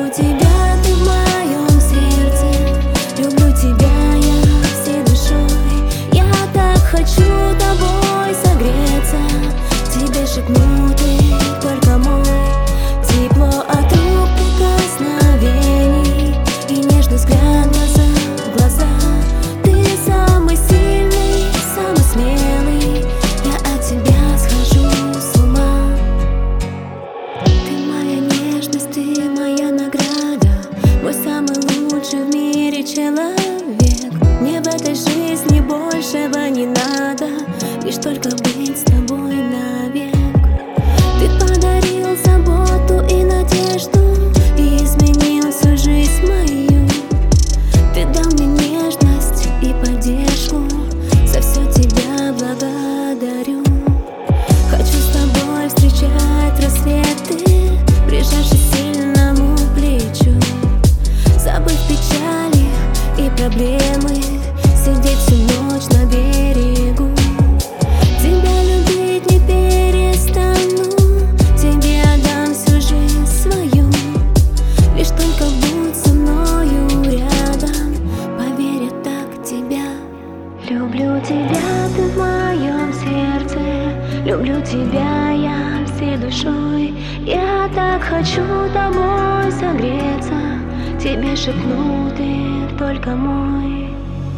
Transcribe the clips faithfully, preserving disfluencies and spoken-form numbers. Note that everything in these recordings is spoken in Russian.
Люблю тебя, ты в моем сердце. Люблю тебя я всей душой. Я так хочу тобой согреться. Тебе шепну ты только мой. Тепло от рук прикосновений и нежный взгляд глаза в глаза. Ты самый сильный, самый смелый. Я от тебя схожу с ума. Ты моя нежность, ты моя награда, мой самый лучший в мире человек. Мне в этой жизни большего не надо, лишь только быть с тобой навек. Ты подарил заботу и надежду и изменил всю жизнь мою. Ты дал мне нежность и поддержку, за все тебя благодарю. Хочу с тобой встречать рассветы, прижавшись сильному плечу, забыв печали и проблемы, сидеть всю ночь на берегу. Тебя любить не перестану, тебе отдам всю жизнь свою. Лишь только будь со мною рядом, поверь, я так тебя люблю. Тебя, ты в моем сердце. Люблю тебя я всей душой. Я так хочу тобой согреться. Тебе шепну ты только мой.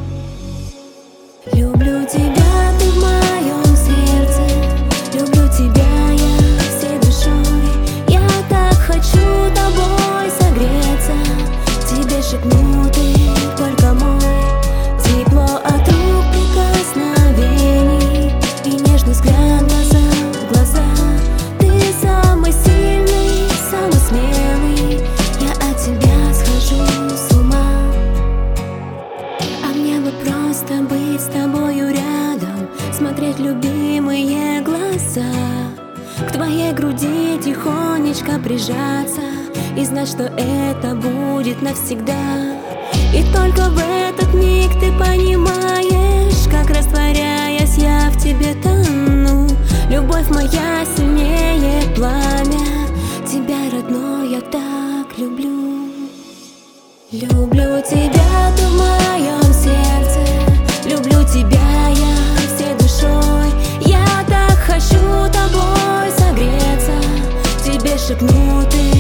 Люблю тебя, ты в моем сердце. Люблю тебя я всей душой. Я так хочу тобой согреться. Тебе шепну ты только мой. Тепло от рук прикосновений и нежный взгляд глаза в глаза. Ты самый сильный, самый смелый. Я от тебя схожу с ума. А мне бы просто быть с тобою рядом, смотреть в любимые глаза, к твоей груди тихонечко прижаться и знать, что это будет навсегда. И только в этот миг ты понимаешь, как, растворяясь, я в тебе тону. Любовь моя сильнее пламя, тебя, родной, я так люблю. Люблю тебя, ты в моем сердце. Люблю тебя я всей душой. Я так хочу тобой согреться. Тебе шепну ты